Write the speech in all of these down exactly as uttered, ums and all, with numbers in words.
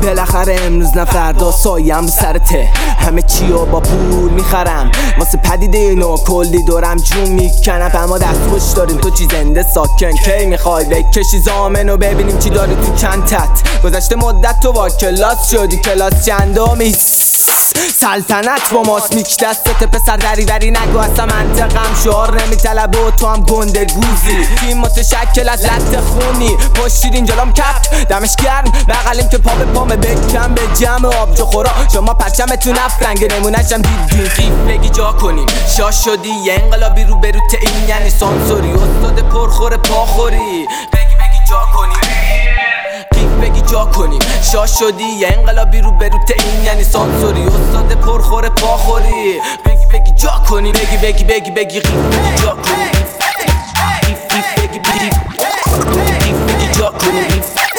بالاخره امروز نه فردا سایم سر ته. همه چیو با پول میخرم واسه پدیده نو، کلی دورم جون میکنم. اما دستخوش داریم تو چی زنده ساکن، کی میخوای بکشی زامنو ببینیم چی داری تو چندت. گذشته مدت تو با کلاس شدی، کلاس چندمی؟ سلطنت با ماست میک دستت پسر، دری دری نگو اصلا منطقم شعار نمیطلبه و تو هم گنده گوزی. تیم متشکل از لط خونی، پشتید اینجالام کپ دمش گرم بغلیم که پا به پامه بکم به جمع آبجو خورا. شما پرچمتون افرنگ نمونشم دیدین خیف بگی جا کنیم. شاش شدی یه انقلابی رو بروت، این یعنی سانسوری استاد پرخور پاخوری. بگی بگی جا کنیم بگی جا کنیم. شاش شدی یه انقلابی رو بروت، این یعنی سانسوری استاد پرخور پاخوری. بگی بگی جا کنیم بگی بگی بگی بگی بگی جا کنیم. بگی بگی بگی جا کنیم.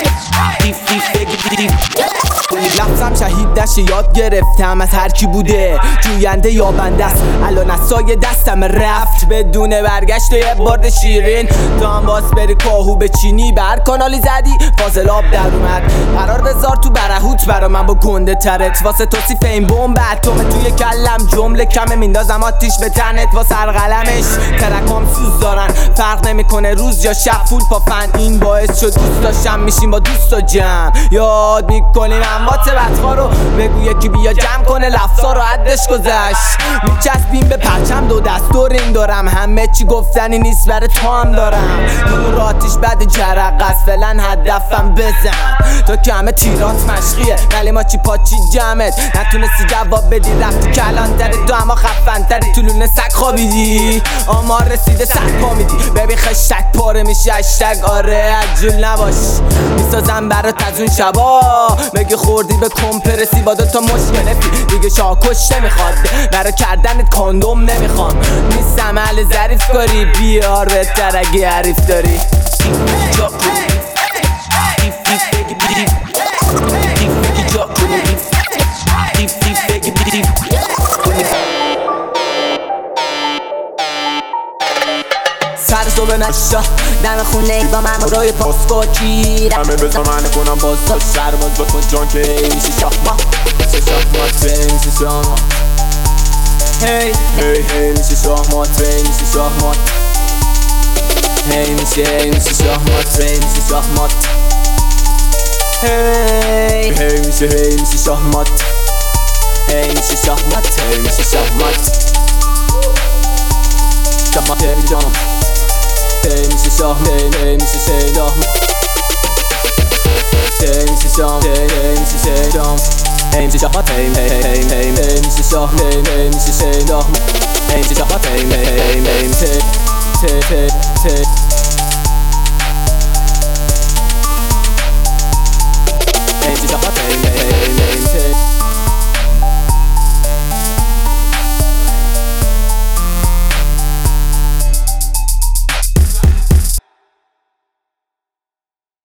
لفظم شهید دشت یاد گرفتم از هر کی بوده جوینده یا بنده است. الان از سایه دستم رفت بدون برگشت و یه برد شیرین. تو هم باز بری کاهو به چینی بر کانالی زدی فاضل آب در اومد. قرار بذار تو برهوت برا من با گنده ترت. واسه توصیف این بمب اتمه توی کلم جمله کمه میندازم آتیش به تنت. واسه هر قلمش ترکام سوز دارن، فرق نمیکنه روز یا شب فول پافن. این باعث شد دوست داشتم میشیم با دوست و جمع یاد میکنیم اموات بدخوا رو. بگو یکی بیا جمع کنه لفظا رو حدش گذشت. میچسبیم به پرچم دو دست دور این دارم، همه چی گفتنی نیست برای تو هم دارم. نور آتیش بعد جرق است فعلا هدفم بزن. تو که همه تیرات مشقیه ولی ما چی پاچی جمعت. نتونستی جواب بدی رفتی کلانتری، تو اما خفنتری طولون سگ خوابیدی. آمار رسیده سگ پا میدی ببین خشک پاره میشه اشتگ. آره عجول نباش میسازم برات از اون شبا. بگی خوردی به کمپرسی با دوتا مشکلتی دیگه شاکش نمیخواد. برای کردنت کاندوم نمیخوام. نیستم اهل ظریف کاری بیار بهتر اگه حریف داری. جا کنی بگی بگی بگی جا کنی بگی بگی سر صبح نشا دم خونه با من روی پاسکو چیر همه بزا من کنم باز تا شرباز بکن جان که میشه شاهما میشه شاهمات میشه شاهمات هی هی هی میشه شاهمات میشه شاهمات هی میشه میشه شاهمات میشه شاهمات هی هی میشه هی میشه شاهمات هی میشه شاهمات هی میشه شاهمات شاهمات هی جانم Hey میشه شاه hey hey میشه شیدام Hey میشه شام hey hey میشه شیدام Hey میشه شاه hey hey hey hey hey میشه شاه hey hey میشه شیدام Hey میشه شاه hey hey hey hey میشه hey hey hey